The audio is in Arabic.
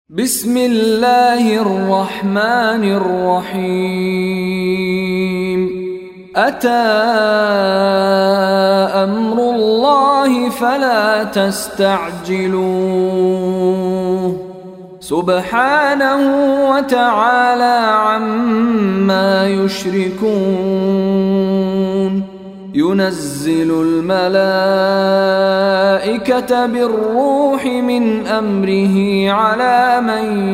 بسم الله الرحمن الرحيم أتى أمر الله فلا تستعجلوه سبحانه وتعالى عما يشركون ينزل الملائكة بالروح من أمره على من